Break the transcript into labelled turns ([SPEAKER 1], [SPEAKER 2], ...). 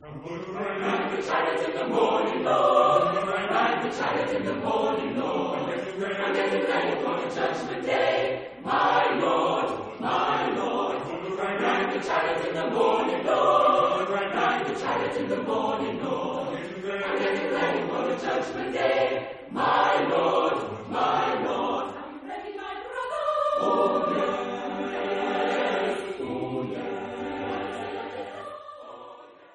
[SPEAKER 1] Rang the chariot in the morning, Lord. Rang the chariot in the morning, Lord. I'm getting ready for the judgment day, my Lord, my Lord. Rang the chariot in the morning, Lord. Rang the chariot in the morning, Lord. I'm getting ready for the judgment day, my Lord, my